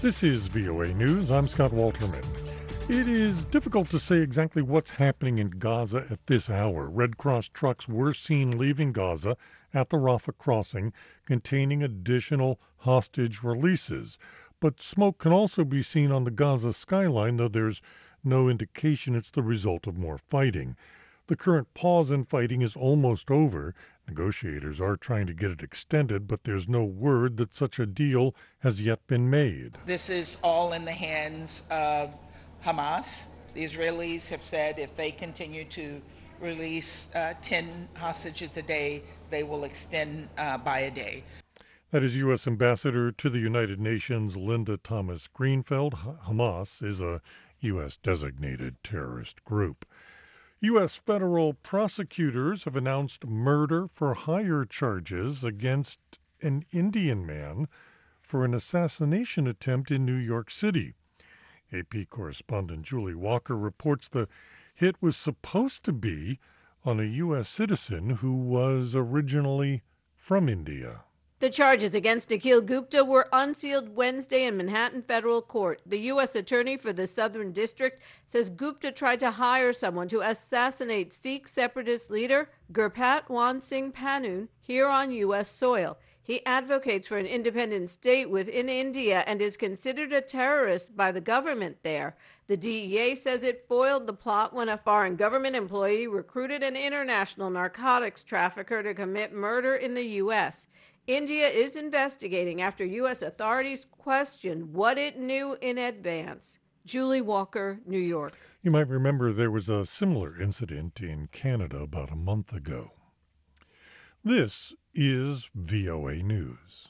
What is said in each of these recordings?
This is VOA News. I'm Scott Walterman. It is difficult to say exactly what's happening in Gaza at this hour. Red Cross trucks were seen leaving Gaza at the Rafah crossing, containing additional hostage releases. But smoke can also be seen on the Gaza skyline, though there's no indication it's the result of more fighting. The current pause in fighting is almost over. Negotiators are trying to get it extended, but there's no word that such a deal has yet been made. This is all in the hands of Hamas. The Israelis have said if they continue to release 10 hostages a day, they will extend by a day. That is U.S. Ambassador to the United Nations Linda Thomas-Greenfield. Hamas is a U.S. designated terrorist group. U.S. federal prosecutors have announced murder-for-hire charges against an Indian man for an assassination attempt in New York City. AP correspondent Julie Walker reports the hit was supposed to be on a U.S. citizen who was originally from India. The charges against Nikhil Gupta were unsealed Wednesday in Manhattan federal court. The U.S. attorney for the Southern District says Gupta tried to hire someone to assassinate Sikh separatist leader Gurpat Wan Singh Pannu here on U.S. soil. He advocates for an independent state within India and is considered a terrorist by the government there. The DEA says it foiled the plot when a foreign government employee recruited an international narcotics trafficker to commit murder in the U.S. India is investigating after U.S. authorities questioned what it knew in advance. Julie Walker, New York. You might remember there was a similar incident in Canada about a month ago. This is VOA News.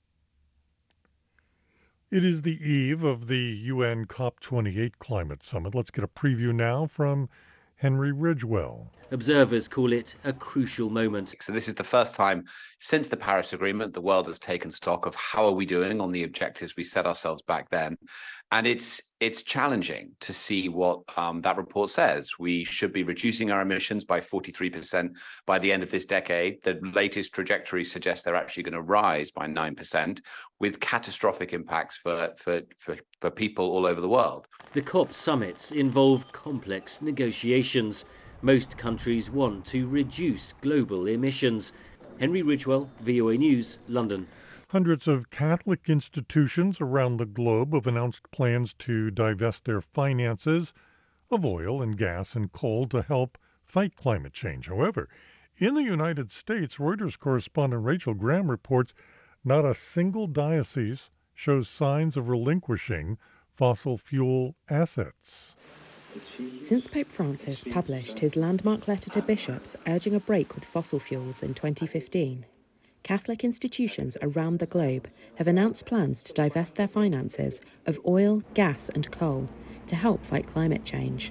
It is the eve of the UN COP28 climate summit. Let's get a preview now from Henry Ridgwell. Observers call it a crucial moment. So this is the first time since the Paris Agreement the world has taken stock of how are we doing on the objectives we set ourselves back then. And it's challenging to see what that report says. We should be reducing our emissions by 43% by the end of this decade. The latest trajectory suggests they're actually going to rise by 9%, with catastrophic impacts for people all over the world. The COP summits involve complex negotiations. Most countries want to reduce global emissions. Henry Ridgwell, VOA News, London. Hundreds of Catholic institutions around the globe have announced plans to divest their finances of oil and gas and coal to help fight climate change. However, in the United States, Reuters correspondent Rachel Graham reports not a single diocese shows signs of relinquishing fossil fuel assets. Since Pope Francis published his landmark letter to bishops urging a break with fossil fuels in 2015, Catholic institutions around the globe have announced plans to divest their finances of oil, gas and coal to help fight climate change.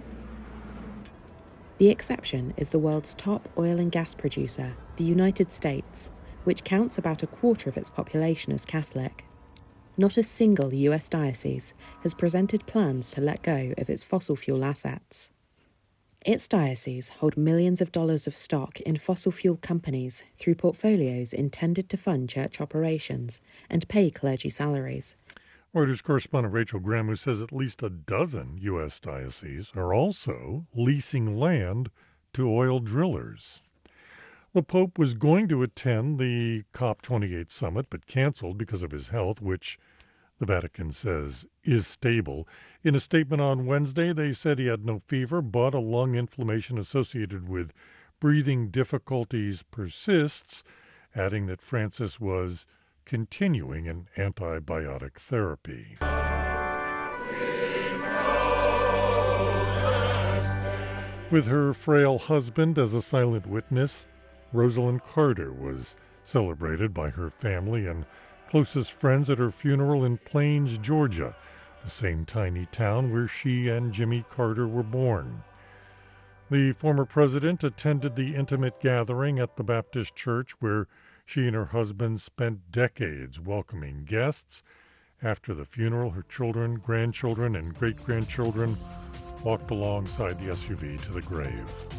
The exception is the world's top oil and gas producer, the United States, which counts about a quarter of its population as Catholic. Not a single US diocese has presented plans to let go of its fossil fuel assets. Its dioceses hold millions of dollars of stock in fossil fuel companies through portfolios intended to fund church operations and pay clergy salaries. Reuters correspondent Rachel Graham, who says at least a dozen U.S. dioceses are also leasing land to oil drillers. The Pope was going to attend the COP28 summit, but canceled because of his health, which the Vatican says is stable. In a statement on Wednesday, they said he had no fever, but a lung inflammation associated with breathing difficulties persists, adding that Francis was continuing an antibiotic therapy. With her frail husband as a silent witness, Rosalind Carter was celebrated by her family and closest friends at her funeral in Plains, Georgia, the same tiny town where she and Jimmy Carter were born. The former president attended the intimate gathering at the Baptist Church where she and her husband spent decades welcoming guests. After the funeral, her children, grandchildren, and great-grandchildren walked alongside the SUV to the grave.